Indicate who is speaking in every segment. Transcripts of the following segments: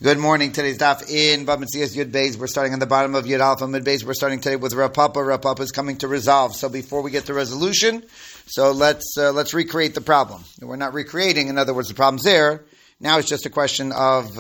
Speaker 1: Good morning. Today's daf in Bava Metzias Yud Beis. We're starting on the bottom of Yud Alpha Mid Beis. We're starting today with Rav Papa. Rav Papa is coming to resolve. So before we get to resolution, let's recreate the problem. We're not recreating. In other words, the problem's there. Now it's just a question of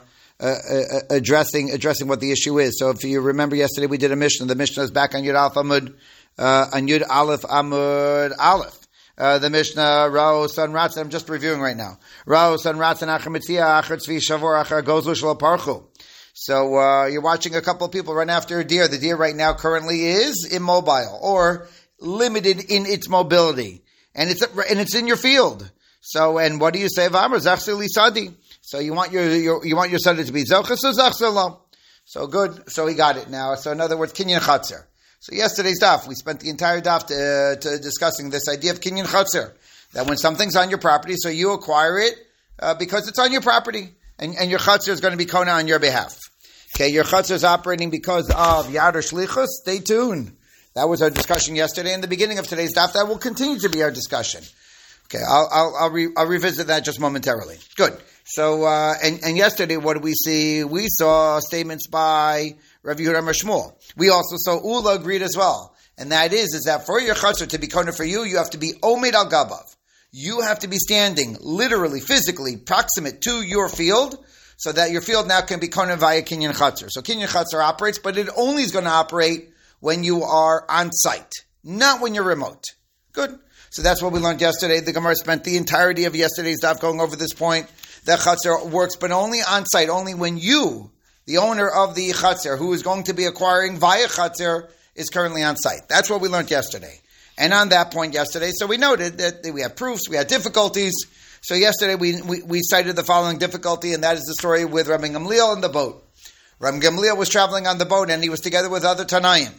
Speaker 1: addressing what the issue is. So if you remember yesterday, we did a Mishnah. The Mishnah is back on Yud Alpha Amud on Yud Aleph Amud Aleph. The Mishnah, Rao San Ratzin, I'm just reviewing right now. Rao San Ratzin, Achar Mitzia, Achar Tzvi Shavor, Achar Gozu Shlo Parchu. So, you're watching a couple of people run after a deer. The deer right now currently is immobile or limited in its mobility. And it's in your field. So, and what do you say? V'amar Zachse Li Sadi. So you want your Sadi to be Zochas or Zachse Lo. So good. So he got it now. So in other words, Kinyan Chatzer. So yesterday's daf, we spent the entire daf to discussing this idea of kinyan chatzer, that when something's on your property, so you acquire it because it's on your property, and your chatzer is going to be kona on your behalf. Okay, your chatzer is operating because of yad or shlichus. Stay tuned. That was our discussion yesterday. In the beginning of today's daf, that will continue to be our discussion. Okay, I'll revisit that just momentarily. Good. So and yesterday, what did we see? We saw statements by Rav Yehuda Shmuel. We also saw Ula agreed as well. And that is that for your chatzar to be kona for you, you have to be omed al gabav. You have to be standing literally, physically, proximate to your field, so that your field now can be kona via kinyan chatzar. So kinyan chatzar operates, but it only is going to operate when you are on site, not when you're remote. Good. So that's what we learned yesterday. The Gemara spent the entirety of yesterday's daf going over this point. That chatzar works, but only on site, only when you, the owner of the chatzer, who is going to be acquiring via chatzer, is currently on site. That's what we learned yesterday. And on that point yesterday, so we noted that we had proofs, we had difficulties. So yesterday we cited the following difficulty, and that is the story with Rabbi Gamliel and the boat. Rabbi Gamliel was traveling on the boat, and he was together with other Tanaim.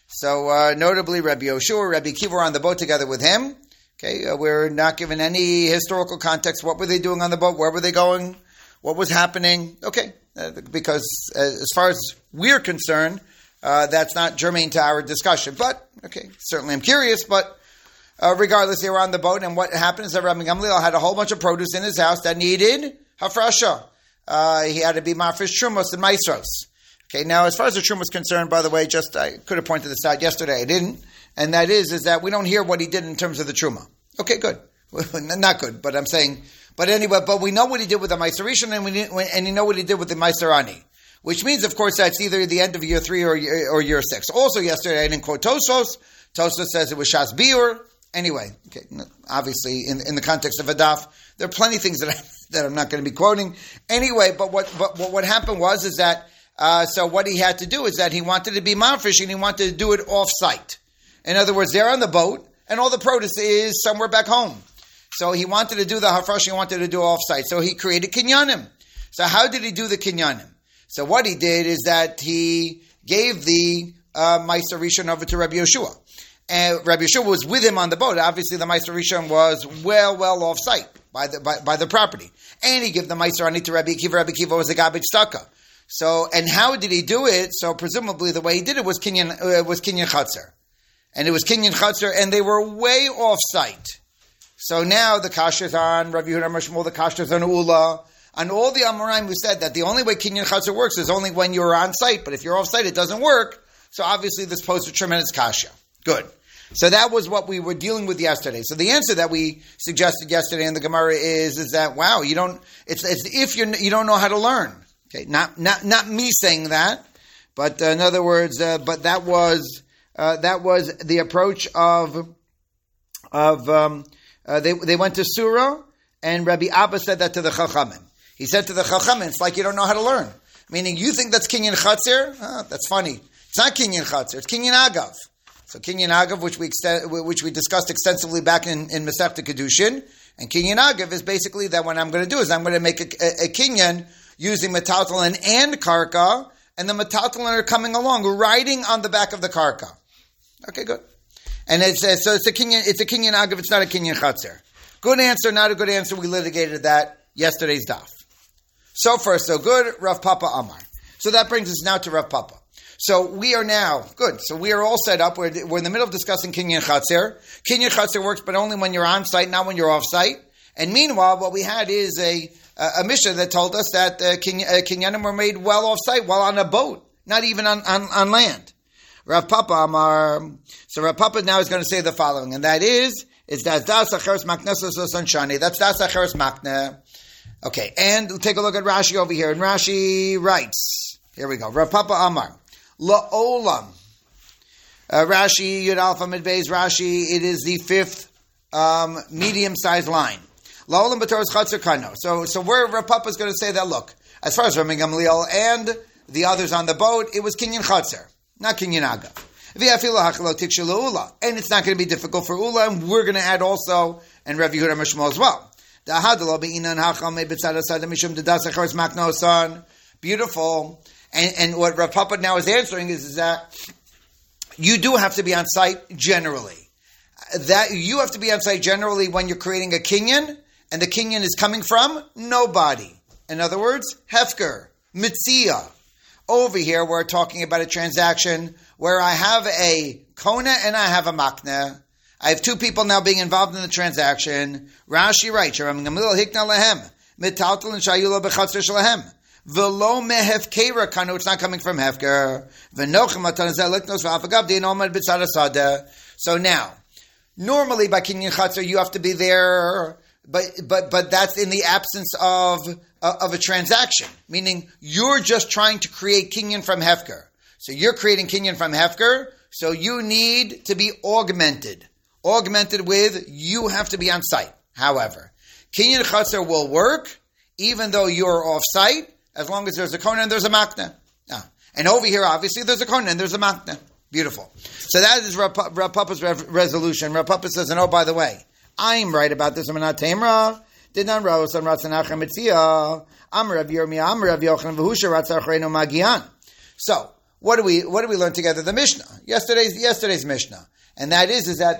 Speaker 1: So notably, Rabbi Yoshua, Rabbi Kiva were on the boat together with him. Okay, we're not given any historical context. What were they doing on the boat? Where were they going? What was happening? Okay. Because as far as we're concerned, that's not germane to our discussion. But, okay, certainly I'm curious, but regardless, they were on the boat, and what happened is that Rabbi Gamliel had a whole bunch of produce in his house that needed hafrasha. He had to be mafresh trumos and maestros. Okay, now as far as the trumos is concerned, by the way, I could have pointed this out yesterday, I didn't, and that is that we don't hear what he did in terms of the truma. Okay, good. Not good, but I'm saying... But anyway, but we know what he did with the Meiser Rishon, and we know what he did with the Meiser Ani. Which means, of course, that's either the end of year 3 or year 6. Also, yesterday I didn't quote Tosfos. Tosfos says it was Shas Biur. Anyway, okay, obviously, in the context of a daf, there are plenty of things that I'm not going to be quoting. Anyway, but what happened was that so what he had to do is that he wanted to be mafresh, and he wanted to do it off-site. In other words, they're on the boat, and all the produce is somewhere back home. So he wanted to do the hafresh, he wanted to do off-site. So he created kinyanim. So how did he do the kinyanim? So what he did is that he gave the Meiser Rishon over to Rabbi Yoshua. And Rabbi Yoshua was with him on the boat. Obviously the Meiser Rishon was well off-site by the property. And he gave the Meiser Ani to Rabbi Akiva. Rabbi Akiva was a garbage staka. So, and how did he do it? So presumably the way he did it was kinyan chatzer. And it was kinyan chatzer, and they were way off-site. So now the kasha is on Rabbi Yehuda Shmuel, the kasha is on Ula. On all the Amoraim who said that the only way kinyan chatzer works is only when you're on site, but if you're off site it doesn't work. So obviously this poses a tremendous kasha. Good. So that was what we were dealing with yesterday. So the answer that we suggested yesterday in the Gemara is that wow, you don't know how to learn. Okay, not me saying that, but in other words, but that was the approach of they went to Surah, and Rabbi Abba said that to the Chachamim. He said to the Chachamim, it's like you don't know how to learn. Meaning, you think that's Kinyan Chatzir? That's funny. It's not Kinyan Chatzir, it's Kinyan Agav. So Kinyan Agav, which we discussed extensively back in Masechta Kedushin, and Kinyan Agav is basically that what I'm going to do is I'm going to make a Kinyan using Metaltalin and Karka, and the Metaltalin are coming along, riding on the back of the Karka. Okay, good. And it's a kinyan agav, it's not a kinyan chatzer. Good answer, not a good answer. We litigated that yesterday's daf. So far, so good. Rav Papa Amar. So that brings us now to Rav Papa. So we are now, good. So we are all set up. We're in the middle of discussing kinyan chatzer. Kinyan chatzer works, but only when you're on site, not when you're off site. And meanwhile, what we had is a a Mishnah that told us that kinyanim were made well off-site, while on a boat, not even on land. Rav Papa Amar. So Rav Papa now is going to say the following, and that is das acheres makna sunshani. That's das acheres makna. Okay, and take a look at Rashi over here. And Rashi writes, here we go. Rav Papa Amar. La'olam. Rashi, Yud Alpha Midbeis, Rashi, it is the fifth medium-sized line. La'olam b'toras chatzar kano. So where Rav Papa is going to say that, look, as far as Rabbi Gamliel and the others on the boat, it was kinyan chatzar, not kinyan agav. And it's not going to be difficult for Ula, and we're going to add also, and Rav Yehuda Mishmal as well. Beautiful. And what Rav Papa now is answering is that you do have to be on site generally. That you have to be on site generally when you're creating a kinyan, and the kinyan is coming from nobody. In other words, hefker, mitzia. Over here, we're talking about a transaction where I have a kona and I have a makna. I have two people now being involved in the transaction. Rashi writes, it's not coming from hefker. So now, normally by kinyan chatzar you have to be there, but that's in the absence of a transaction, meaning you're just trying to create kinyan from hefker. So you're creating kinyan from hefker, so you need to be augmented. Augmented with, you have to be on site. However, kinyan chatzar will work even though you're off site, as long as there's a kona and there's a makna. And over here, obviously, there's a kona and there's a makna. Beautiful. So that is Rav Papa's resolution. Rav Papa says, and oh, by the way, I'm right about this. I'm not Tamra. Did not Raos on Ratzanachem Mitzia. Amr Rav Yirmiyah, Amr Rav Yochanan V'Husha Ratzachreinu Magian. So what do we learn together? The Mishnah, yesterday's Mishnah, and that is that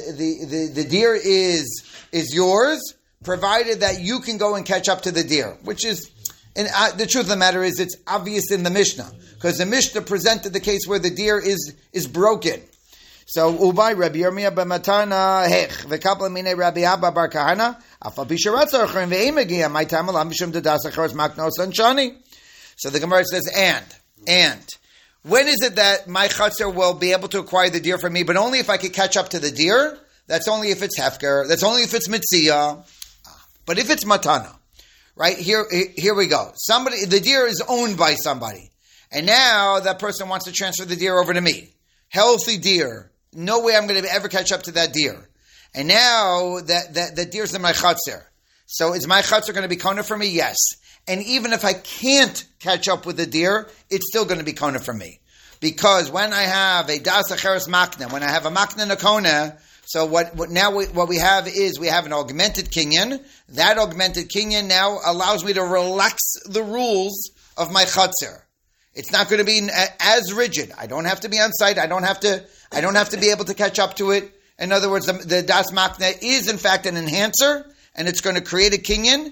Speaker 1: the deer is yours, provided that you can go and catch up to the deer, which is. And the truth of the matter is, it's obvious in the Mishnah, because the Mishnah presented the case where the deer is broken. So, Ubay Rabbi Yirmiyah b'matana hech v'kapla minei Rabbi Abba bar Kahana afal pisharat zarchim ve'imagiyah my time alam mishum dedas acharos maknos anshani. So the Gemara says, and when is it that my chatzar will be able to acquire the deer from me? But only if I could catch up to the deer. That's only if it's hefker. That's only if it's mitziyah. But if it's matana. Right, here we go. The deer is owned by somebody. And now that person wants to transfer the deer over to me. Healthy deer. No way I'm going to ever catch up to that deer. And now that deer's in my chatzar. So is my chatzar going to be kona for me? Yes. And even if I can't catch up with the deer, it's still going to be kona for me. Because when I have a das acheres makna, when I have a makna and a kona, so what we have is we have an augmented kinyan. That augmented kinyan now allows me to relax the rules of my chatzar. It's not going to be as rigid. I don't have to be on site. I don't have to be able to catch up to it. In other words, the das makna is in fact an enhancer, and it's going to create a kinyan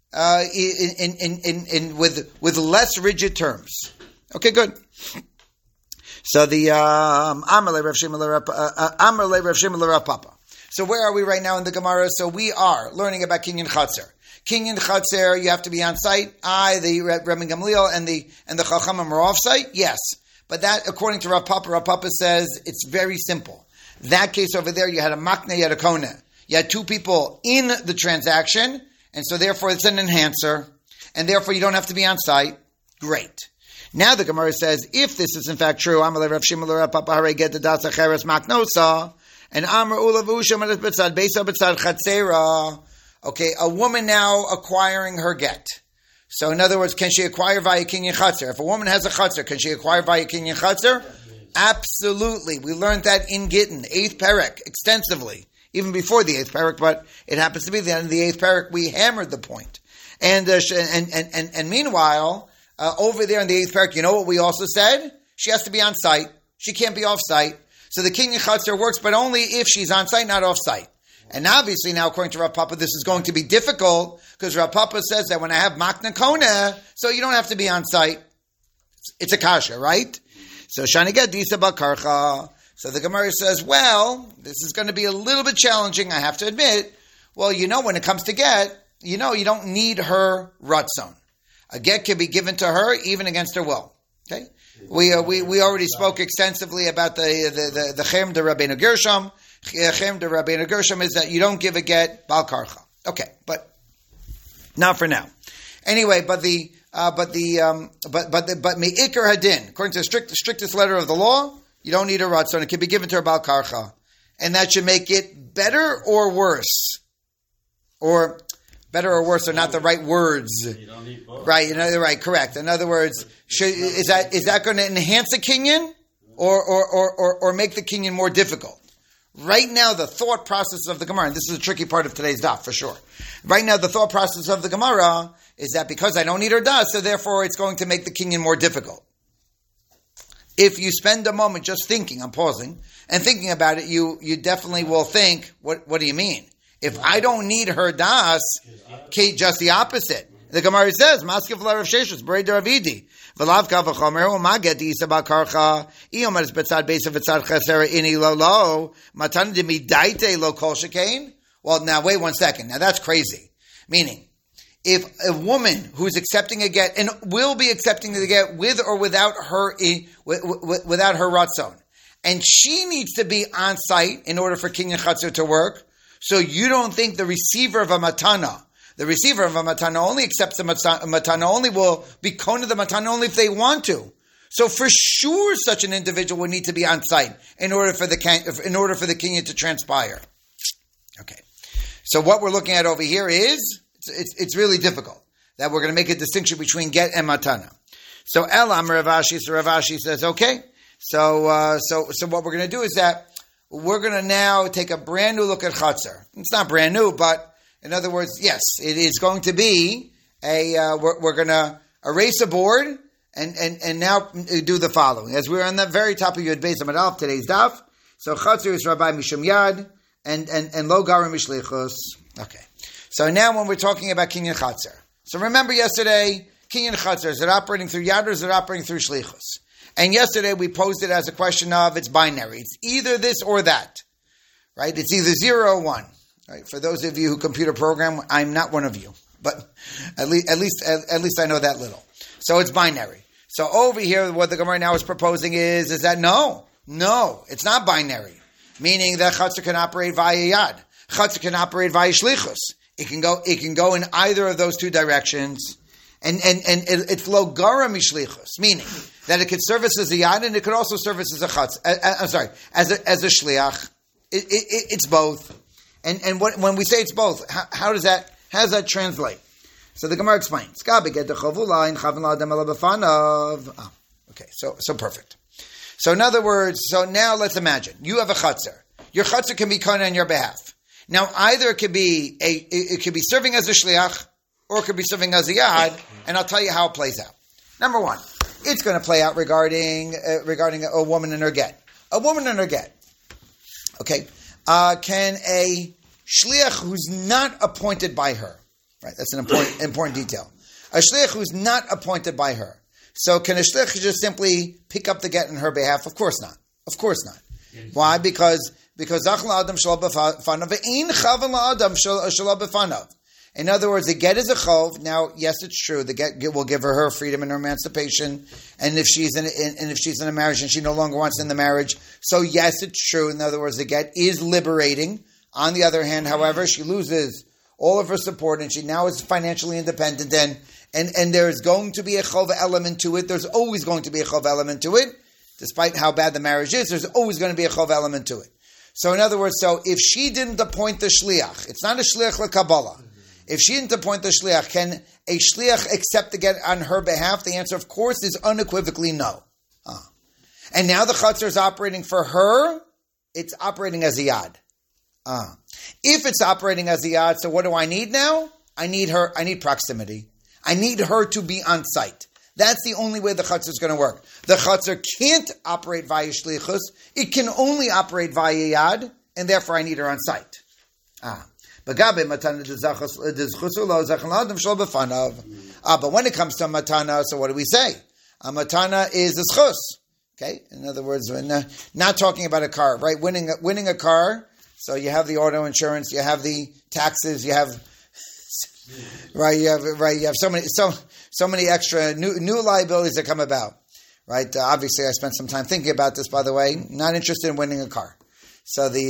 Speaker 1: with less rigid terms. Okay, good. So the Amalei Rav Shimon Rav Papa. So where are we right now in the Gemara? So we are learning about kinyan chatzar. Kinyan chatzar, you have to be on site. The Rabbi Gamliel and the Chachamim are off site. Yes, but that according to Rav Papa says it's very simple. That case over there, you had a makna, you had a kona. You had two people in the transaction, and so therefore it's an enhancer, and therefore you don't have to be on site. Great. Now the Gemara says, if this is in fact true, Amalei Rav Shimon Rav Papa Hare get the das acheres maknosa, and Amr Ula V'Usha Malet B'Tzad Beisa B'Tzad Chatzera. Okay, a woman now acquiring her get. So in other words, can she acquire via kinyan chatzar? If a woman has a chatzar, can she acquire via kinyan chatzar? Absolutely. We learned that in Gittin, 8th Perek, extensively, even before the 8th Perek, but it happens to be the end of the 8th Perek. We hammered the point. And meanwhile, over there in the 8th Perek, you know what we also said? She has to be on site. She can't be off site. So the kinyan chatzar works, but only if she's on site, not off site. And obviously now, according to Rav Papa, this is going to be difficult because Rav Papa says that when I have makna kona, so you don't have to be on site. It's a kasha, right? So Shaniga Disa Bakarcha. So the Gemara says, well, this is going to be a little bit challenging, I have to admit. Well, when it comes to get, you don't need her ratzon. A get can be given to her even against her will. Okay, we already spoke extensively about the Chem de Rabbeinu Gershom. Chem de Rabbeinu Gershom is that you don't give a get bal karcha. Okay, but not for now. Anyway, but meikar hadin, according to the strictest letter of the law, you don't need a ratzon. It can be given to her bal karcha, and that should make it better or worse, or better or worse are not the right words. You don't need both. Right? Right. Correct. In other words, is that going to enhance the kinyan, or make the kinyan more difficult? Right now, the thought process of the Gemara, and this is a tricky part of today's daf for sure. Right now, the thought process of the Gemara is that because I don't need her das, so therefore it's going to make the kinyan more difficult. If you spend a moment just thinking, I'm pausing, and thinking about it, you definitely will think, what do you mean? If I don't need her das, just the opposite. The Gemara says, Maskiv Rav Sheshes, Berei Ravidi. V'lav kavachomer, u'maget yisabal karcha, iyom es betzad beisa v'tzad chesera ini lo, matan de midaite lo kol shekain. Well, now wait 1 second. Now that's crazy. Meaning, if a woman who's accepting a get, and will be accepting the get with or without her ratzon, and she needs to be on site in order for kinyan chatzir to work, so you don't think the receiver of a matana, only accepts the matana, only will be kona the matana only if they want to. So for sure, such an individual would need to be on site in order for the kinyan to transpire. Okay, so what we're looking at over here is it's really difficult that we're going to make a distinction between get and matana. So Elam Rav Ashi says okay. So what we're going to do is that we're going to now take a brand new look at chatzar. It's not brand new, but in other words, yes, it is going to be we're going to erase a board and now do the following. As we're on the very top of Yud Beis Amud Aleph, today's daf. So chatzar is Rabbi Mishum Yad and lo garim mishlichus. Okay. So now when we're talking about kinyan chatzar. So remember yesterday, kinyan chatzar, is it operating through Yad or is it operating through shlichus? And yesterday we posed it as a question of it's binary. It's either this or that. Right? It's either 0 or 1. Right? For those of you who computer program, I'm not one of you. But at least I know that little. So it's binary. So over here, what the Gemara now is proposing is that no, it's not binary. Meaning that chatzar can operate via Yad. Chatzar can operate via shlichus. It can go in either of those two directions. And it's lo gara mishlichus, meaning that it could service as a Yad and it could also service as a chatz. As a shliach. It's both. And when we say it's both, how does that translate? So the Gemara explains. Okay, so perfect. So in other words, so now let's imagine you have a chatzar. Your chatzar can be kona on your behalf. Now either it could be serving as a shliach or it could be serving as a yad, and I'll tell you how it plays out. Number one, it's going to play out regarding a woman and her get. A woman and her get. Okay, can a shliach who's not appointed by her, right? That's an important detail. A shliach who's not appointed by her. So can a shliach just simply pick up the get on her behalf? Of course not. Why? Because zachla adam shelo b'fanav ve'in chavan la'adam shelo b'fanav. In other words, the get is a chov. Now, yes, it's true. The get will give her freedom and her emancipation. And if she's in a marriage and she no longer wants in the marriage, so yes, it's true. In other words, the get is liberating. On the other hand, however, she loses all of her support and she now is financially independent. And there's going to be a chov element to it. There's always going to be a chov element to it, despite how bad the marriage is. There's always going to be a chov element to it. So, in other words, if she didn't appoint the shliach, it's not a shliach l'kabbalah. If she didn't appoint the shliach, can a shliach accept the get on her behalf? The answer, of course, is unequivocally no. And now the chatzar is operating for her. It's operating as a yad. If it's operating as a yad, so what do I need now? I need proximity. I need her to be on site. That's the only way the chatzar is going to work. The chatzar can't operate via shlichus. It can only operate via yad, and therefore I need her on site. But when it comes to matana, so what do we say? A matana is a schus. Okay? In other words, we're not talking about a car, right? Winning a car, so you have the auto insurance, you have the taxes, you have Right? You have so many extra new liabilities that come about. Right? Obviously, I spent some time thinking about this. By the way, not interested in winning a car. So the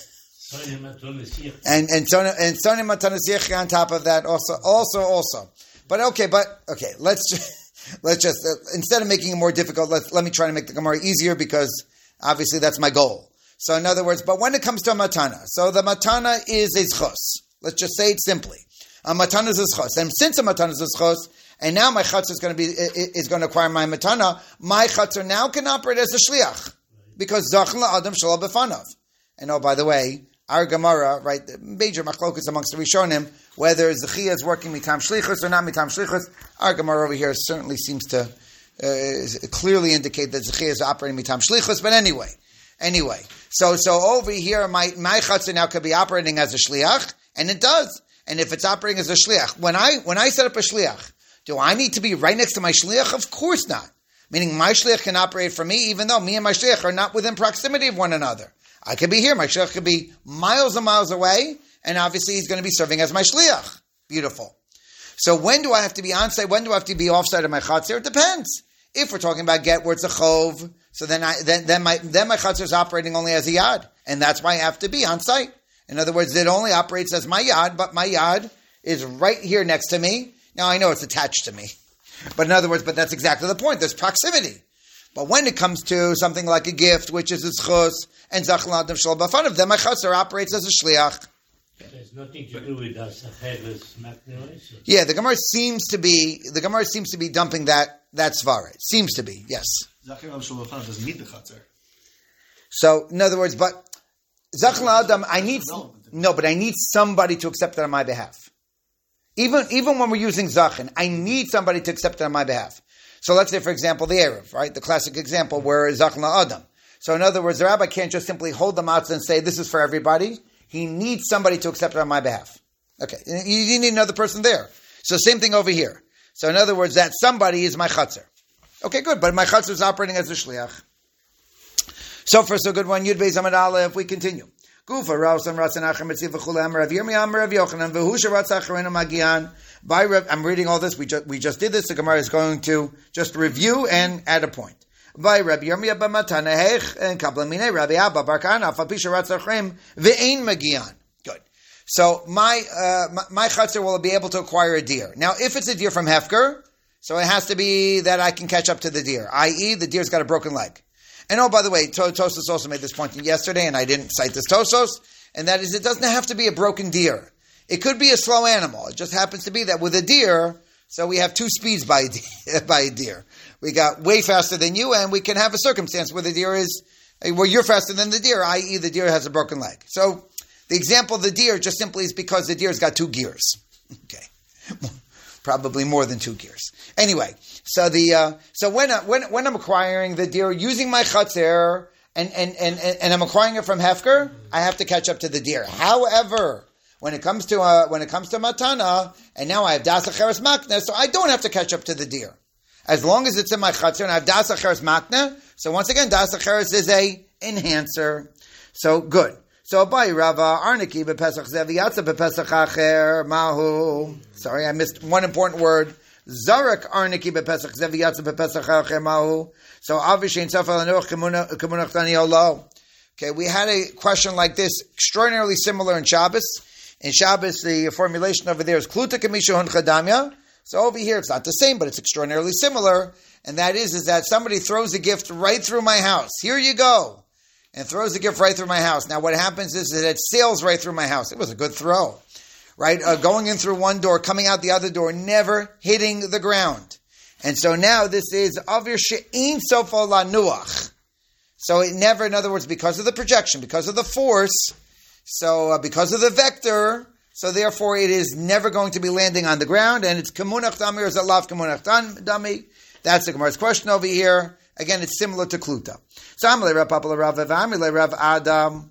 Speaker 1: and Sony Matanasiach on top of that also. But okay. Let's just instead of making it more difficult, let me try to make the Gemara easier because obviously that's my goal. So in other words, but when it comes to a matana, so the matana is a zchus. Let's just say it simply. A matana is a zchus, and since a matana is a zchus, and now my chutzner is going to acquire my matana, my chutzner now can operate as a shliach because zachin la'adam shelo b'fanav. And oh, by the way, our Gemara, right, the major machlokus amongst the Rishonim, whether Zechia is working mitam shlichus or not mitam shlichus, our Gemara over here certainly seems to clearly indicate that Zechia is operating mitam shlichus. But anyway, so over here, my chutzner now could be operating as a shliach, and it does. And if it's operating as a shliach, when I set up a shliach, do I need to be right next to my shliach? Of course not. Meaning my shliach can operate for me, even though me and my shliach are not within proximity of one another. I could be here, my shliach could be miles and miles away, and obviously he's going to be serving as my shliach. Beautiful. So when do I have to be on site? When do I have to be off site of my chatzir? It depends. If we're talking about get where it's a chov, so then my chatzir is operating only as a yad, and that's why I have to be on site. In other words, it only operates as my yad, but my yad is right here next to me. Now I know it's attached to me, but in other words, but that's exactly the point. There's proximity. But when it comes to something like a gift, which is a zchus, and zachin la'adam shelo b'fanav, then my chatzir operates as a shliach.
Speaker 2: There's nothing to do with Asacheres Maknelis.
Speaker 1: Yeah, the Gemara seems to be dumping that svara. It seems to be, yes.
Speaker 3: Zachin la'adam shelo b'fanav doesn't need the chatzir.
Speaker 1: So, in other words, but zachin la'adam, I need somebody to accept it on my behalf. Even when we're using zachin, I need somebody to accept it on my behalf. So let's say, for example, the Erev, right? The classic example where zachin la'adam. So in other words, the rabbi can't just simply hold the matzah and say, this is for everybody. He needs somebody to accept it on my behalf. Okay, you need another person there. So same thing over here. So in other words, that somebody is my chatzir. Okay, good, but my chatzir is operating as a shliach. So far, so good one. Yud Beis Amud Aleph. We continue. Gufa Rausam Ratzanachem Etziv V'Chulam Rav Yirmiyah Rav Yochanan V'Husha Ratzacharenu Magian. By Rav, I'm reading all this. We just did this. The Gemara is going to just review and add a point. By Rav Yirmiyah B'Matana Hech and Kablamine Rabbi Abba Barkana Fapisha Ratzacharem V'Ein Magian. Good. So my chatzir will be able to acquire a deer. Now, if it's a deer from Hefker, so it has to be that I can catch up to the deer, i.e., the deer's got a broken leg. And oh, by the way, Tosfos also made this point yesterday, and I didn't cite this Tosfos, and that is it doesn't have to be a broken deer. It could be a slow animal. It just happens to be that with a deer, so we have two speeds by a deer. We got way faster than you, and we can have a circumstance where the deer is, where you're faster than the deer, i.e. the deer has a broken leg. So the example of the deer just simply is because the deer's got two gears. Okay. Probably more than two gears. Anyway, so when I'm acquiring the deer using my chatzir and I'm acquiring it from Hefker, I have to catch up to the deer. However, when it comes to matana, and now I have das acheres makna, so I don't have to catch up to the deer. As long as it's in my chatzir and I have das acheres makna, so once again, das acheres is a enhancer. So good. So by Rava Arniki bepesach zeviyatza bepesach acher mahu. Sorry, I missed one important word. Zarak Arniki bepesach zeviyatza bepesach acher mahu. So obviously in Safal Anuch Kemunach Tani Olo. Okay, we had a question like this, extraordinarily similar in Shabbos. In Shabbos, the formulation over there is Kluta Kamisha Hun Chadamya. So over here, it's not the same, but it's extraordinarily similar. And that is that somebody throws a gift right through my house. Here you go. And throws the gift right through my house. Now what happens is that it sails right through my house. It was a good throw. Right? Going in through one door, coming out the other door, never hitting the ground. And so now this is Avir She'in Sofo La Nuach. So it never, in other words, because of the projection, because of the force, so because of the vector, so therefore it is never going to be landing on the ground, and it's Kemunach Dami or Zalav Kemunach Dami. That's the Gemara's question over here. Again, it's similar to Kluta. So Amalei Rav Papa Rav Amalei Rav Adam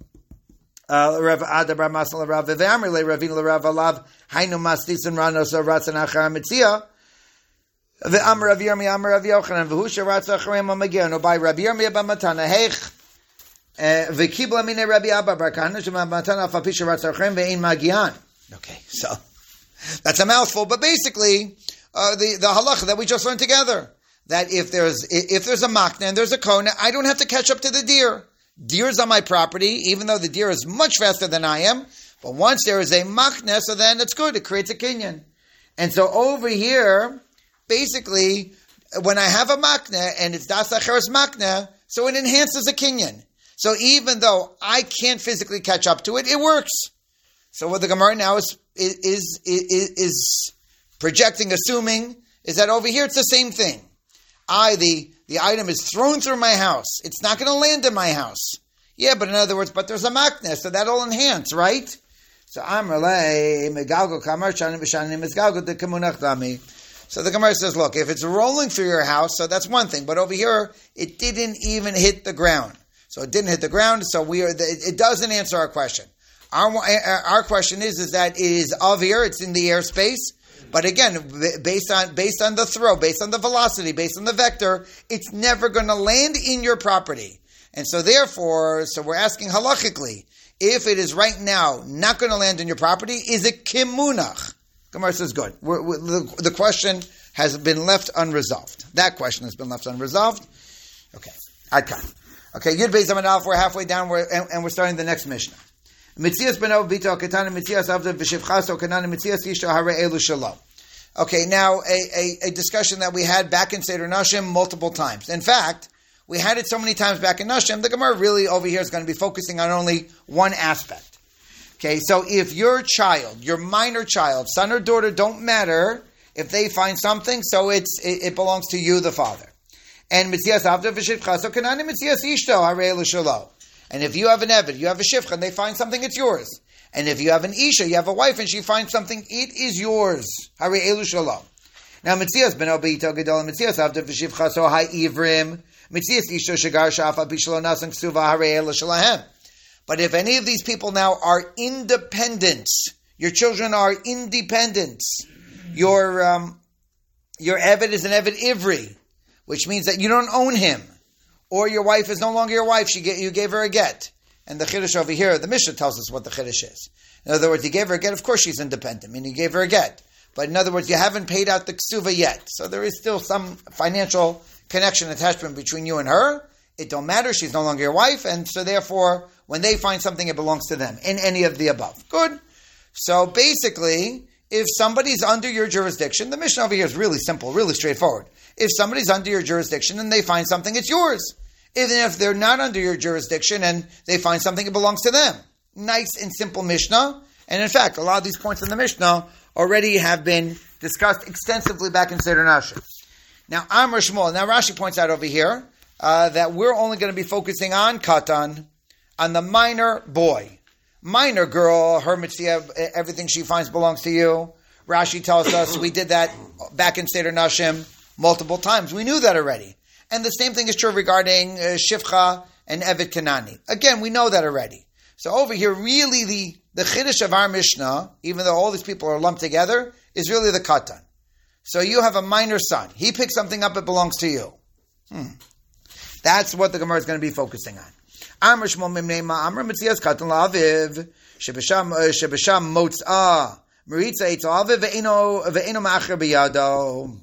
Speaker 1: Rav Adam Rav Masal Rav Amalei Ravina Rav Alav Hainu Mastis and Ranos Ratzan Achar Mitzia. The Amar Rav Yirmiyah Amar Rav Yochanan V'Husha Ratzan Acharem Amagianu by Rav Yirmiyah B'Matana Heich V'Kibla Mine Rabbi Abba Barkana Shema Matana Fapisha Ratzan Acharem Ve'in Magian. Okay, so That's a mouthful, but basically, the halacha that we just learned together, that if there's a makna and there's a kona, I don't have to catch up to the deer. Deer's on my property, even though the deer is much faster than I am. But once there is a makna, so then it's good. It creates a kinyan. And so over here, basically, when I have a makna and it's das acheres makna, so it enhances a kinyan. So even though I can't physically catch up to it, it works. So what the Gemara now is projecting, assuming, is that over here it's the same thing. The item is thrown through my house. It's not going to land in my house. Yeah, but in other words, but there's a makna, so that'll enhance, right? So So the Gemara says, look, if it's rolling through your house, so that's one thing. But over here, it didn't even hit the ground. So it didn't hit the ground, so it doesn't answer our question. Our question is that it is avir, it's in the airspace. But again, based on the throw, based on the velocity, based on the vector, it's never going to land in your property. And so therefore, we're asking halachically, if it is right now not going to land in your property, is it kimunach? Gemara says good. The question has been left unresolved. That question has been left unresolved. Okay, Adkan. Okay, Yud Beis Amud Aleph, we're halfway down, and we're starting the next Mishnah. Mitzias beno bito ketana mitzias avda v'shivchaso kanana mitzias isha hare elu shalo. Okay, now a discussion that we had back in Seder Nashim multiple times. In fact, we had it so many times back in Nashim, the Gemara really over here is going to be focusing on only one aspect. Okay, so if your child, your minor child, son or daughter, don't matter, if they find something, so it belongs to you, the father. And mitzias avda v'shivchaso kanana mitzias ishto hare elu shalo. And if you have an Eved, you have a Shifcha, and they find something, it's yours. And if you have an Isha, you have a wife, and she finds something, it is yours. Hari elu shalom. Now, Mitzias ben Obito Gedol, Mitzias Avda v'Shivcha so Hai Ivrim, Mitzias Isha Shagar Shafa Bishlo Nasan Ksuva Hari elu shalahem. But if any of these people now are independent, your children are independent, your Eved is an Eved Ivri, which means that you don't own him. Or your wife is no longer your wife, you gave her a get. And the Chiddush over here, the Mishnah tells us what the Chiddush is. In other words, you gave her a get, of course she's independent, meaning you gave her a get. But in other words, you haven't paid out the ksuva yet. So there is still some financial connection, attachment between you and her. It don't matter, she's no longer your wife, and so therefore, when they find something, it belongs to them, in any of the above. Good. So basically, if somebody's under your jurisdiction, the Mishnah over here is really simple, really straightforward. If somebody's under your jurisdiction and they find something, it's yours. Even if they're not under your jurisdiction and they find something, it belongs to them. Nice and simple Mishnah. And in fact, a lot of these points in the Mishnah already have been discussed extensively back in Seder Nashim. Now, Amr Shmuel. Now, Rashi points out over here that we're only going to be focusing on Katan, on the minor boy. Minor girl, her mitzvah, everything she finds belongs to you. Rashi tells us we did that back in Seder Nashim multiple times. We knew that already. And the same thing is true regarding Shivcha and Eved Kanani. Again, we know that already. So over here, really the Chiddush of our Mishnah, even though all these people are lumped together, is really the Katan. So you have a minor son. He picks something up, it belongs to you. That's what the Gemara is going to be focusing on. Amr Shmuel Mimnema, Amr Mitzias Katan La'aviv, Shebesham Motz'ah, Meritza Eitz La'aviv, Ve'eno Ma'acher B'yado.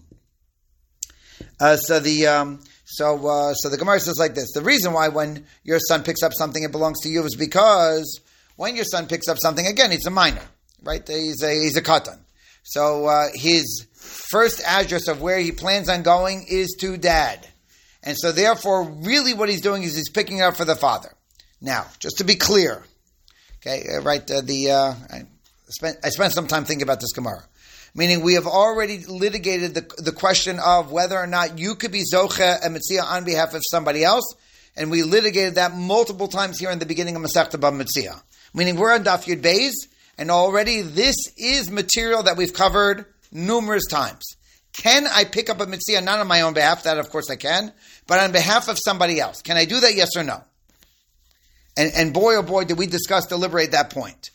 Speaker 1: So the Gemara says like this. The reason why when your son picks up something, it belongs to you is because when your son picks up something, again, he's a minor, right? He's a katan. So his first address of where he plans on going is to dad. And so therefore, really what he's doing is he's picking it up for the father. Now, just to be clear, okay, right, I spent some time thinking about this Gemara. Meaning we have already litigated the question of whether or not you could be Zoche and Metzia on behalf of somebody else, and we litigated that multiple times here in the beginning of Masechta Bava Metzia. Meaning we're on Daf Yud Beis, and already this is material that we've covered numerous times. Can I pick up a Metzia not on my own behalf? That of course I can, but on behalf of somebody else. Can I do that, yes or no? And boy oh boy did we deliberate that point.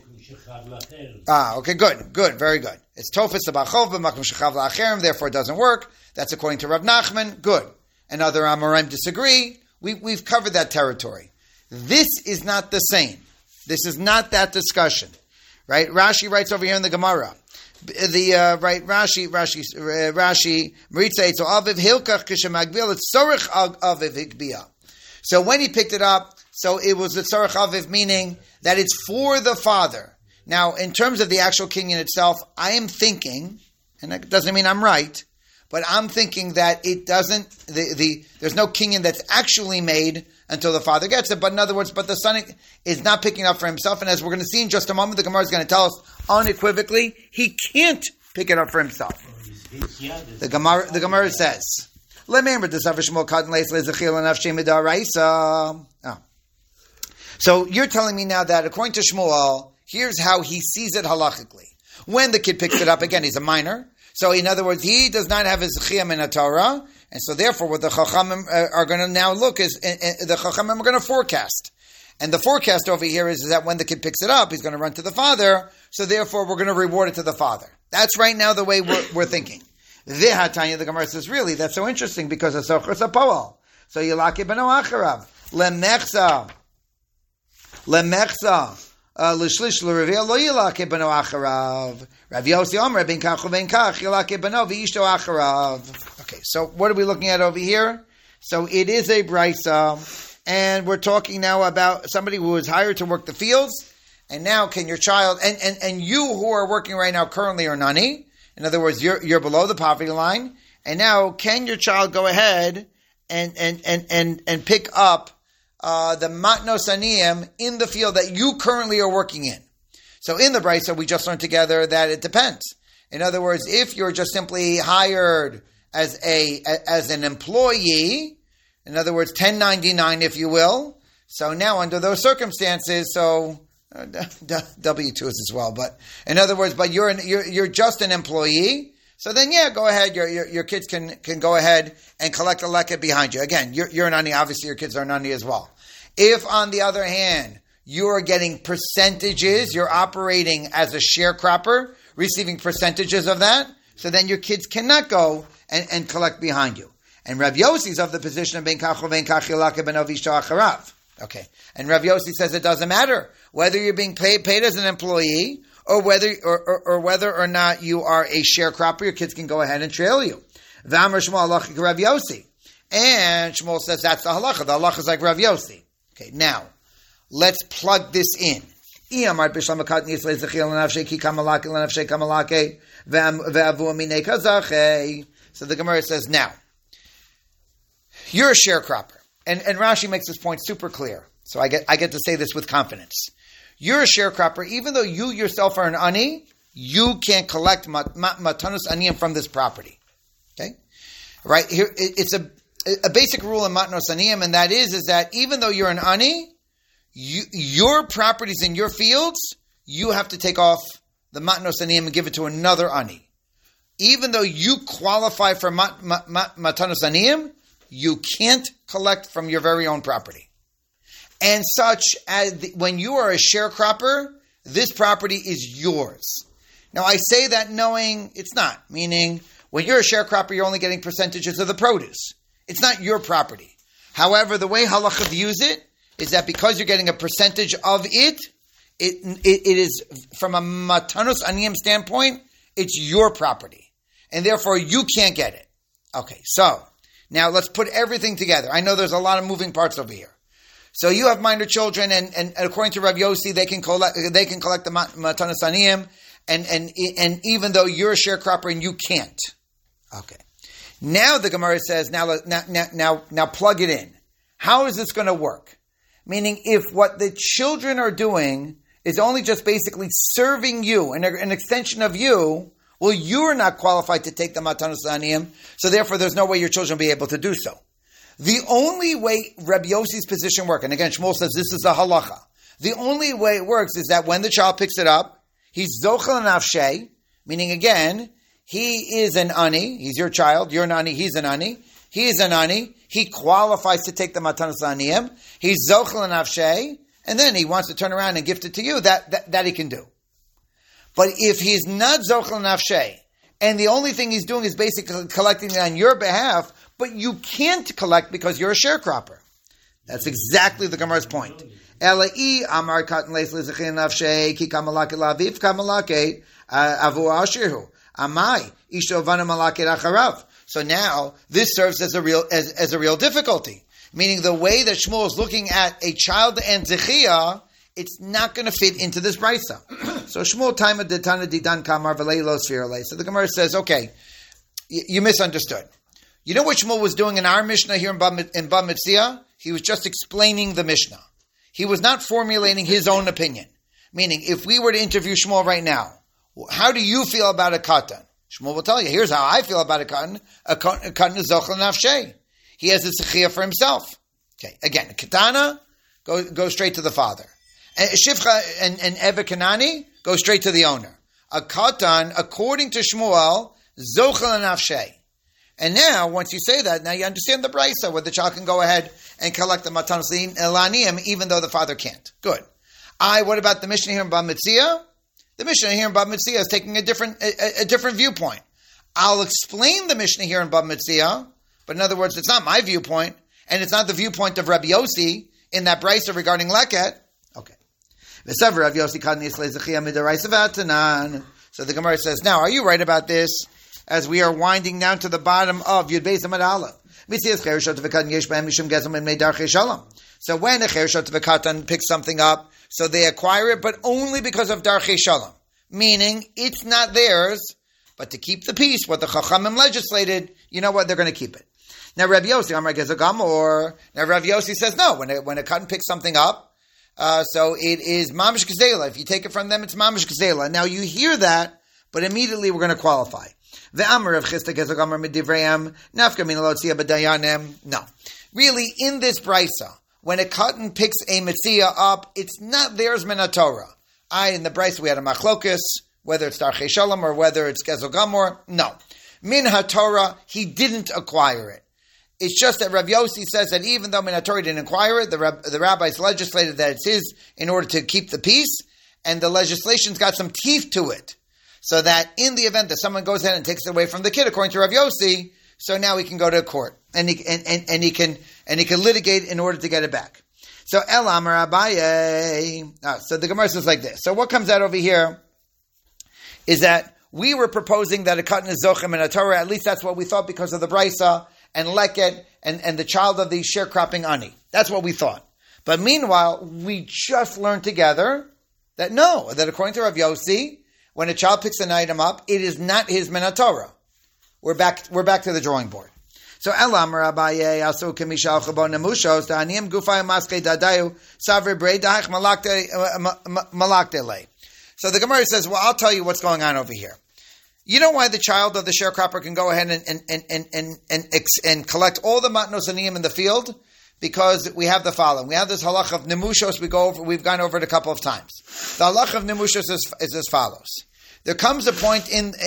Speaker 1: Okay, good, very good. It's Tofes Abachov b'makom shechav la'acherim, therefore it doesn't work. That's according to Rav Nachman. Good. And other Amoraim disagree. We've covered that territory. This is not the same. This is not that discussion, right? Rashi writes over here in the Gemara, Rashi, Maritza, so Aviv Hilkach Kishemagbil, it's Sorech Aviv Hikbiyah. So when he picked it up, so it was the Tzarech Aviv, meaning that it's for the father. Now, in terms of the actual kinyan itself, I am thinking, and that doesn't mean I'm right, but I'm thinking that it doesn't, there's no kinyan that's actually made until the father gets it. But in other words, but the son is not picking up for himself, and as we're going to see in just a moment, the Gemara is going to tell us unequivocally, he can't pick it up for himself. The Gemara says, so you're telling me now that according to Shmuel, here's how he sees it halachically. When the kid picks it up, again, he's a minor. So in other words, he does not have his chiyam in a Torah. And so therefore, what the Chachamim are going to now look is, the Chachamim are going to forecast. And the forecast over here is that when the kid picks it up, he's going to run to the father. So therefore, we're going to reward it to the father. That's right now the way we're thinking. V'hatanya, the Gemara says, really, that's so interesting because it's a poel. So Yilaki beno acharav. Lemechza. L'shlish l'reveil lo Yilaki beno acharav. Rav Yossi Omer ben kach u'ben kach Yilaki beno v'ishto acharav. Okay, so what are we looking at over here? So it is a brisa, and we're talking now about somebody who was hired to work the fields, and now can your child, and you who are working right now currently are nani. In other words, you're below the poverty line, and now can your child go ahead and pick up the matnos aniyim in the field that you currently are working in? So in the brisa, we just learned together that it depends. In other words, if you're just simply hired as an employee, in other words, 1099, if you will. So now under those circumstances, so W-2s as well, but in other words, but you're just an employee. So then, yeah, go ahead. Your kids can go ahead and collect a leket behind you. Again, you're an ani. Obviously, your kids are an ani as well. If, on the other hand, you are getting percentages, you're operating as a sharecropper, receiving percentages of that, so then your kids cannot go and collect behind you. And Rav Yossi is of the position of ben kach u'ben kach Yilaki beno v'ishto acharav. Okay, and Rav Yossi says it doesn't matter whether you're being paid as an employee or whether or not you are a sharecropper. Your kids can go ahead and trail you. V'amar Shmuel halacha Rav Yossi, and Shmuel says that's the halacha. The halacha is like Rav Yossi. Okay, now let's plug this in. So the Gemara says, now, you're a sharecropper. And Rashi makes this point super clear. So I get to say this with confidence. You're a sharecropper, even though you yourself are an ani, you can't collect matanus aniyim from this property. Okay? Right? Here, it's a basic rule in matnos aniyim, and that is that even though you're an ani, your properties in your fields, you have to take off the matnos aniyim and give it to another ani. Even though you qualify for matanus aniyim, you can't collect from your very own property. And such as when you are a sharecropper, this property is yours. Now I say that knowing it's not, meaning when you're a sharecropper, you're only getting percentages of the produce. It's not your property. However, the way halacha views it is that because you're getting a percentage of it is, from a matanus aniyim standpoint, it's your property. And therefore, you can't get it. Okay, so now let's put everything together. I know there's a lot of moving parts over here. So you have minor children, and according to Rav Yossi, they can collect the matanus aniyim, and even though you're a sharecropper and you can't. Okay. Now the Gemara says, now plug it in. How is this going to work? Meaning, if what the children are doing is only just basically serving you, and an extension of you, well, you're not qualified to take the matanus aniyim, so therefore there's no way your children will be able to do so. The only way Rabbi Yossi's position works, and again, Shmuel says this is a halacha, the only way it works is that when the child picks it up, he's zochel nafshei, meaning again, he is an ani, he's your child, you're an ani, he's an ani, he is an ani, he qualifies to take the matanus aniyim, he's zochel nafshei, and then he wants to turn around and gift it to you, that he can do. But if he's not zochel nafshei, and the only thing he's doing is basically collecting it on your behalf, but you can't collect because you're a sharecropper. That's exactly the Gemara's point. Avu Ashirhu. Amai. Isho Vana Malakir Acharav. So now, this serves as a real difficulty. Meaning the way that Shmuel is looking at a child and Zechiyah, it's not going to fit into this brisa. So Shmuel Taima Detana Didan Kamar V'Leilos Firale. So the Gemara says, okay, you misunderstood. You know what Shmuel was doing in our Mishnah here in Bab Metzia? He was just explaining the Mishnah. He was not formulating his own opinion. Meaning, if we were to interview Shmuel right now, how do you feel about a katan? Shmuel will tell you, here's how I feel about a katan. A katan is zochel nafshei. He has a sechiyah for himself. Okay, again, Katana, go straight to the father. And Shivcha and Eva Kanani, go straight to the owner. A Katan, according to Shmuel, Zochel Nafshei. And now, once you say that, now you understand the brisa, where the child can go ahead and collect the Matanos Elaniim, even though the father can't. Good. What about the Mishnah here in Bab Metzia? The Mishnah here in Bab Metzia is taking a different viewpoint. I'll explain the Mishnah here in Bab Metzia, but in other words, it's not my viewpoint, and it's not the viewpoint of Rabbi Yossi in that brisa regarding Leket. Okay. So the Gemara says, now, are you right about this? As we are winding down to the bottom of Yud Beis Amud Aleph. So when a Chershot V'Katan picks something up, so they acquire it, but only because of Darchei Shalom. Meaning, it's not theirs, but to keep the peace, what the Chachamim legislated, you know what, they're going to keep it. Now Rabbi Yossi says no. When a katan picks something up, so it is mamish gzela. If you take it from them, it's mamish gzela. Now you hear that, but immediately we're going to qualify. No, really, in this brisa, when a katan picks a metzia up, it's not theirs min haTorah. In the brisa we had a machlokus, whether it's Darchei Shalom or whether it's Gezel Gamor. No, min haTorah, he didn't acquire it. It's just that Rabbi Yossi says that even though Minatori didn't acquire it, the rabbis legislated that it's his in order to keep the peace, and the legislation's got some teeth to it. So that in the event that someone goes ahead and takes it away from the kid, according to Rabbi Yossi, so now he can go to court and he can litigate in order to get it back. So El Amar Abaye. So the Gemara says like this. So what comes out over here is that we were proposing that a katan is zochem and a Torah. At least that's what we thought because of the brisa and leket and the child of the sharecropping ani. That's what we thought. But meanwhile, we just learned together that no, that according to Rav Yossi, when a child picks an item up, it is not his min haTorah. We're back to the drawing board. So Elam Rabaye also Kamishal Chabon Nemushos Daniim Gufay Maske Dadayu Savre Brei Dach Malaktele. So the Gemara says, well, I'll tell you what's going on over here. You know why the child of the sharecropper can go ahead and collect all the matnos aniyim in the field? Because we have the following. We have this halach of nemushos. We've gone over it a couple of times. The halach of nemushos is as follows. There comes a point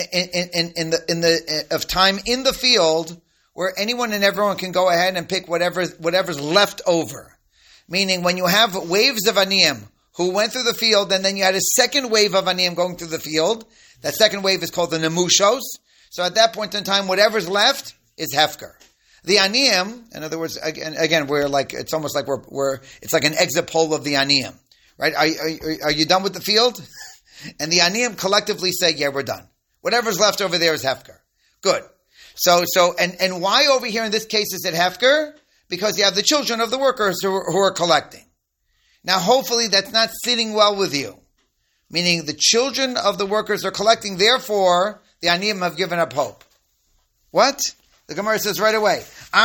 Speaker 1: of time in the field where anyone and everyone can go ahead and pick whatever's left over. Meaning, when you have waves of aniyim who went through the field, and then you had a second wave of aniyim going through the field. That second wave is called the nemushos. So at that point in time, whatever's left is hefker. The aniyim, in other words, again, we're like, it's almost like it's like an exit poll of the aniyim, right? Are you done with the field? And the aniyim collectively say, yeah, we're done. Whatever's left over there is hefker. Good. So why over here in this case is it hefker? Because you have the children of the workers who are collecting. Now, hopefully that's not sitting well with you. Meaning the children of the workers are collecting, therefore, the aniyim have given up hope. What? The Gemara says right away,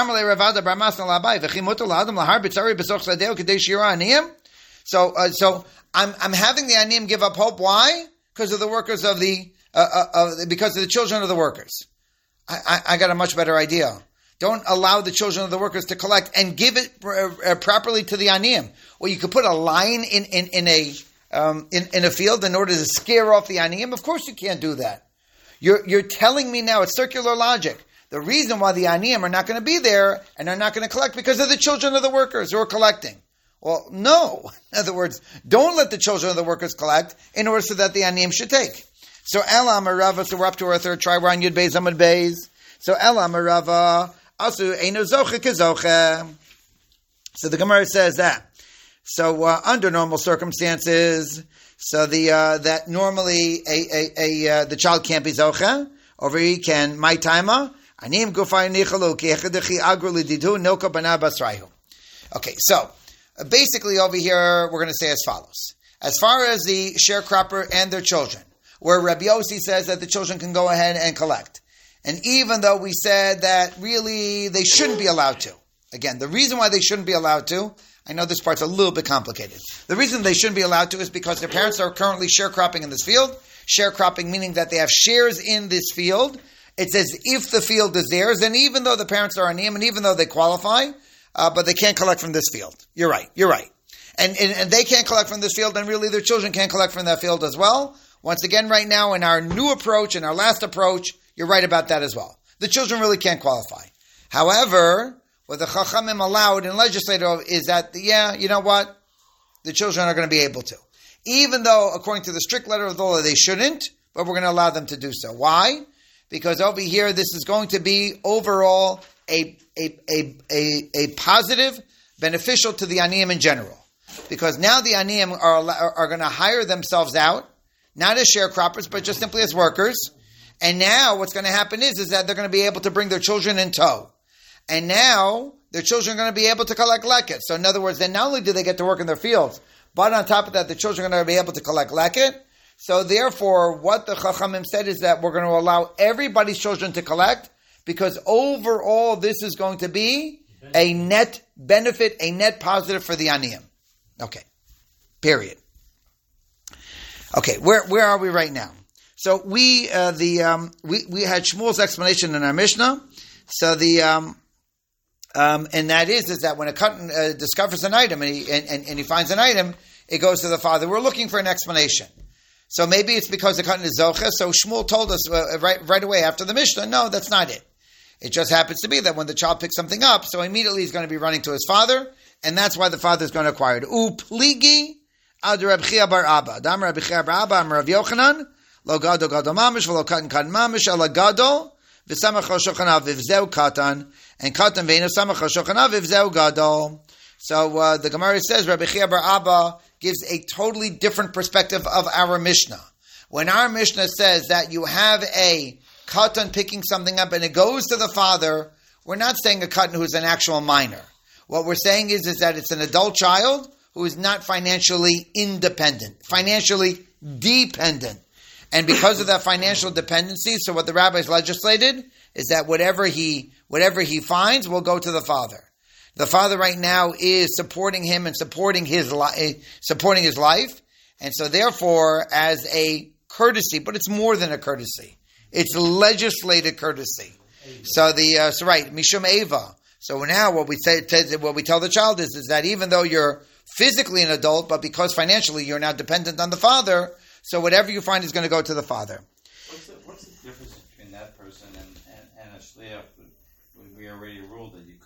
Speaker 1: So I'm having the aniyim give up hope. Why? Because of the workers because of the children of the workers. I got a much better idea. Don't allow the children of the workers to collect and give it properly to the aniyim. Well, you could put a line in a field in order to scare off the aniyim. Of course, you can't do that. You're telling me now it's circular logic. The reason why the aniyim are not going to be there and are not going to collect because of the children of the workers who are collecting. Well, no. In other words, don't let the children of the workers collect in order so that the aniyim should take. So Elam Arava, so we're up to our third try. We're on Yud Beis Amud Beis. So Elam Arava, Asu Eino Zoche Kezoche. So the Gemara says that. So under normal circumstances, So that normally the child can't be zocha. Over here he can my timer. Okay, so basically over here we're going to say as follows. As far as the sharecropper and their children, where Rabbi Yossi says that the children can go ahead and collect. And even though we said that really they shouldn't be allowed to. Again, the reason why they shouldn't be allowed to, I know this part's a little bit complicated. The reason they shouldn't be allowed to is because their parents are currently sharecropping in this field. Sharecropping meaning that they have shares in this field. It's as if the field is theirs, and even though the parents are aniyim, and even though they qualify, but they can't collect from this field. You're right. And they can't collect from this field, and really their children can't collect from that field as well. Once again, right now, in our new approach, in our last approach, you're right about that as well. The children really can't qualify. However, what the Chachamim allowed in legislative is that, you know what? The children are going to be able to. Even though, according to the strict letter of the law, they shouldn't, but we're going to allow them to do so. Why? Because over here, this is going to be overall a positive, beneficial to the aniyim in general. Because now the aniyim are going to hire themselves out, not as sharecroppers, but just simply as workers. And now what's going to happen is that they're going to be able to bring their children in tow. And now their children are going to be able to collect leket. So in other words, then not only do they get to work in their fields, but on top of that, the children are going to be able to collect leket. So therefore, what the Chachamim said is that we're going to allow everybody's children to collect, because overall this is going to be a net benefit, a net positive for the aniyim. Okay. Period. Okay, where are we right now? So we had Shmuel's explanation in our Mishnah. So and that is that when a cotton discovers an item and he finds an item, it goes to the father. We're looking for an explanation. So maybe it's because the cotton is zocha. So Shmuel told us right away after the Mishnah, no, that's not it. It just happens to be that when the child picks something up, so immediately he's going to be running to his father, and that's why the father is going to acquire it. Upligi ad Reb Chia bar Abba. Dam Reb Chia bar Abba am Rav Yochanan lo gado mamish v'lo katan mamish ala gado v'samach ha'shochanav v'vzeu katan and katan ve'inu samach ha'shochanav v'vzeu gado. So the Gemara says Rabbi Chia bar Abba gives a totally different perspective of our Mishnah. When our Mishnah says that you have a katan picking something up and it goes to the father, we're not saying a katan who's an actual minor. What we're saying is that it's an adult child who is not financially independent, financially dependent. And because of that financial dependency, so what the rabbis legislated is that whatever he finds will go to the father. The father right now is supporting him and supporting his life, and so therefore, as a courtesy, but it's more than a courtesy; it's legislated courtesy. So right, mishum eva. So now what we tell the child is that even though you're physically an adult, but because financially you're now dependent on the father, so whatever you find is going to go to the father.
Speaker 4: What's the difference between that person and a shliach? We already ruled that you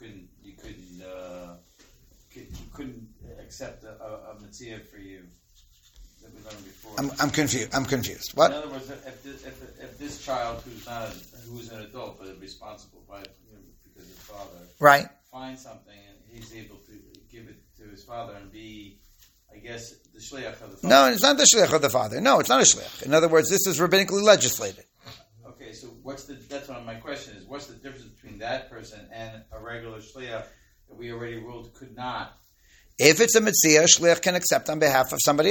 Speaker 4: couldn't accept a mitzvah for you that we learned before.
Speaker 1: I'm confused. What?
Speaker 4: In other words, if this child who's an adult but responsible because his father
Speaker 1: right
Speaker 4: finds something and he's able to give it to his father and be, I guess, the shliach of the father.
Speaker 1: No, it's not the shliach of the father. No, it's not a shliach. In other words, this is rabbinically legislated.
Speaker 4: Okay, so that's what my question is. What's the difference between that person and a regular shliach that we already ruled could not?
Speaker 1: If it's a mitzvah, shliach can accept on behalf of somebody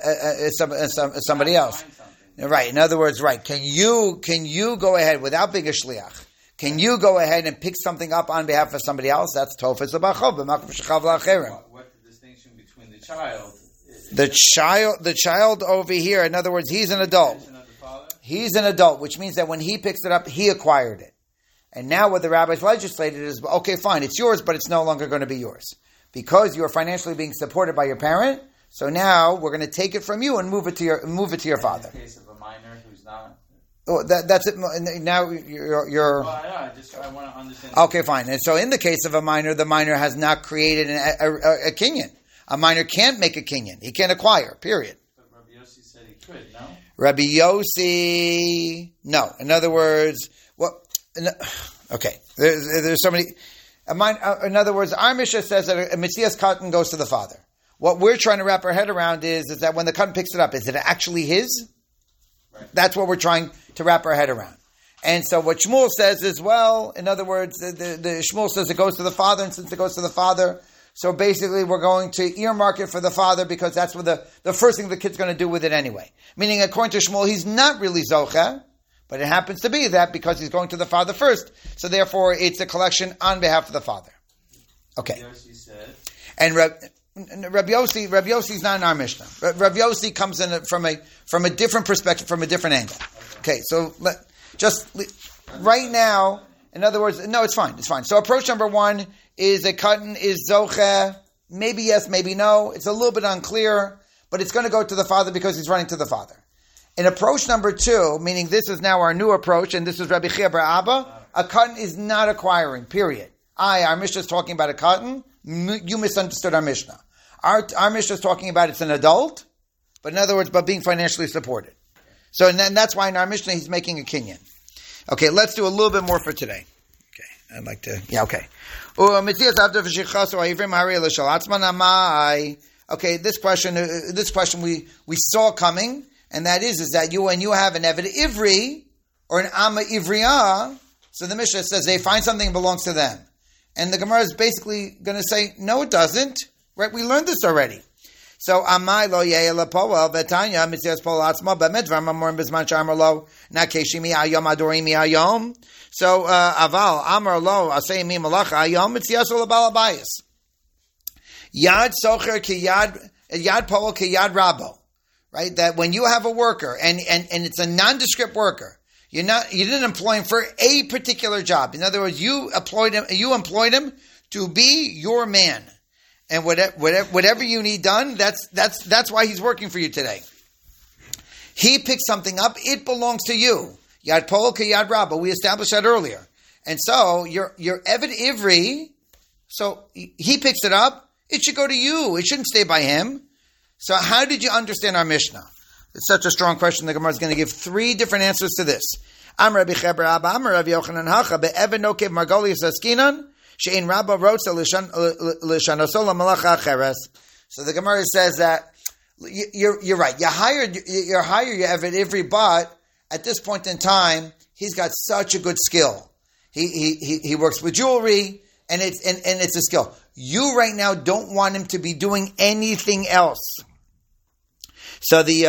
Speaker 1: else. Right. In other words, right. Can you go ahead without being a shliach? Can you go ahead and pick something up on behalf of somebody else? That's tofes l'bachov b'makom shechav la'acherim.
Speaker 4: What's the distinction between the child?
Speaker 1: The child over here. In other words, he's an adult. He's an adult, which means that when he picks it up, he acquired it. And now what the rabbis legislated is, okay, fine, it's yours, but it's no longer going to be yours. Because you're financially being supported by your parent, so now we're going to take it from you and move it to your father.
Speaker 4: In the case of a minor who's not...
Speaker 1: Oh, that's it. Now you're...
Speaker 4: Well, I want to understand...
Speaker 1: Okay, fine. And so in the case of a minor, the minor has not created a kinyan. A minor can't make a kinyan. He can't acquire, period.
Speaker 4: But Rabbi Yossi said he could, no?
Speaker 1: Rabbi Yossi... No. In other words... Okay. There's so many... in other words, our Mishnah says that a Mitzias cotton goes to the father. What we're trying to wrap our head around is that when the cotton picks it up, is it actually his? Right. That's what we're trying to wrap our head around. And so what Shmuel says is, well, in other words, the Shmuel says it goes to the father, and since it goes to the father, so basically we're going to earmark it for the father because that's what the first thing the kid's going to do with it anyway. Meaning, according to Shmuel, he's not really Zocha, but it happens to be that because he's going to the father first, so therefore it's a collection on behalf of the father. Okay. And Rabbi Yossi is not in our Mishnah. Rabbi Yossi comes in from a different perspective, from a different angle. Okay, so right now, in other words, no, it's fine. So approach number one is a cotton is zoche, maybe yes, maybe no. It's a little bit unclear, but it's going to go to the father because he's running to the father. In approach number two, meaning this is now our new approach, and this is Rabbi Chia bar Abba, a cotton is not acquiring, period. Our Mishnah is talking about a cotton. You misunderstood our Mishnah. Our Mishnah is talking about it's an adult, but in other words, but being financially supported. So and that's why in our Mishnah he's making a kinyan. Okay, let's do a little bit more for today. Okay, I'd like to, okay. Okay, this question we saw coming, and that is that when you have an Eved Ivri or an Amma Ivriya, so the Mishnah says they find something that belongs to them. And the Gemara is basically going to say, no, it doesn't. Right? We learned this already. So, Amai lo ye'ela poel v'tanya mitzias pol atzma b'med v'am amorim b'zman sh'amar lo nakeshimi ayom adorimi ayom. So, aval amar lo asei mi malacha ayom mitzias ol abal abayis. Yad socher ki yad poel ki yad rabo. Right? That when you have a worker and it's a nondescript worker, you didn't employ him for a particular job. In other words, you employed him to be your man. And whatever you need done, that's why he's working for you today. He picks something up, it belongs to you. Yad Pol Ke Yad Rabba. We established that earlier. And so your Eved Ivri, so he picks it up, it should go to you. It shouldn't stay by him. So how did you understand our Mishnah? It's such a strong question. The Gemara is going to give 3 different answers to this. Am Rabbi Cheber Abba, Am Rabbi Yochanan Hacha, Be'eved Nokev Margolius Askinan, Shein Rabba Rotza L'Shanosola Malacha Acheres. So the Gemara says that you're right. You hire your Eved Ivri, but at this point in time, he's got such a good skill. He works with jewelry, and it's a skill. You right now don't want him to be doing anything else. So the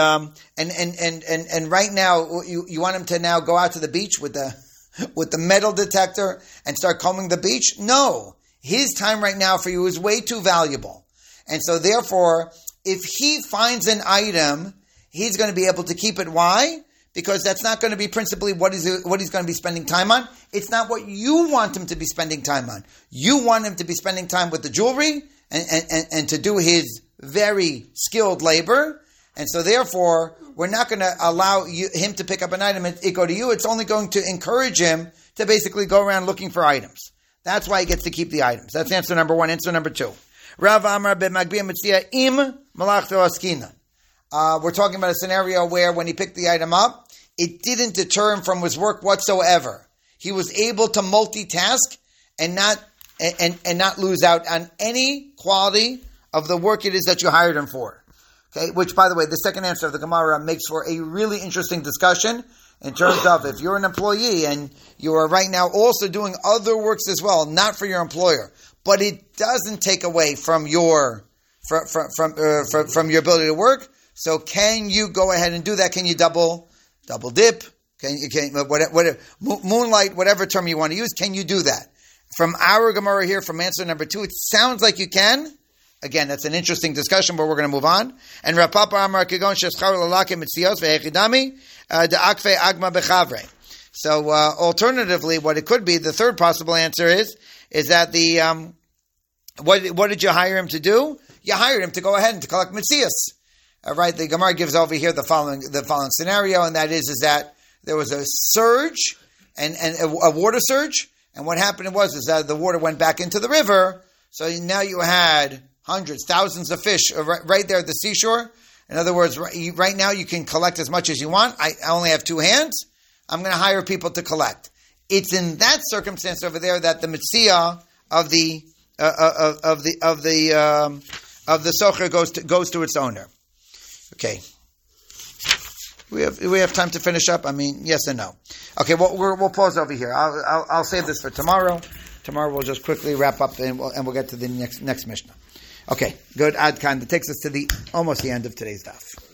Speaker 1: and right now you want him to now go out to the beach with the metal detector and start combing the beach? No. His time right now for you is way too valuable. And so therefore, if he finds an item, he's going to be able to keep it. Why? Because that's not going to be principally what he's going to be spending time on. It's not what you want him to be spending time on. You want him to be spending time with the jewelry and to do his very skilled labor. And so therefore, we're not going to allow him to pick up an item and it go to you. It's only going to encourage him to basically go around looking for items. That's why he gets to keep the items. That's answer number 1. Answer number 2. Rav Amar b'Magbiya Mitzia im malachto askina. We're talking about a scenario where when he picked the item up, it didn't deter him from his work whatsoever. He was able to multitask and not lose out on any quality of the work it is that you hired him for. Okay, which, by the way, the second answer of the Gemara makes for a really interesting discussion in terms of if you're an employee and you are right now also doing other works as well, not for your employer, but it doesn't take away from your from your ability to work. So, can you go ahead and do that? Can you double dip? Can whatever moonlight, whatever term you want to use? Can you do that? From our Gemara here, from answer number 2, it sounds like you can. Again, that's an interesting discussion, but we're going to move on. And Rav Papa Amar Kigon Sheschar Lalakim Mitzios VeHechidami DeAkve Agma Bechavre. So, alternatively, what it could be, the third possible answer is that the what did you hire him to do? You hired him to go ahead and to collect Mitzios. Right? The Gemara gives over here the following scenario, and that is that there was a surge and a water surge, and what happened was that the water went back into the river. So now you had hundreds, thousands of fish right there at the seashore. In other words, right now you can collect as much as you want. I only have 2 hands. I'm going to hire people to collect. It's in that circumstance over there that the mitzvah of of the socher goes to its owner. Okay. We have time to finish up. I mean, yes and no. Okay, we'll pause over here. I'll save this for tomorrow. Tomorrow we'll just quickly wrap up and we'll get to the next Mishnah. Okay, good. Ad Khan. That takes us to almost the end of today's daf.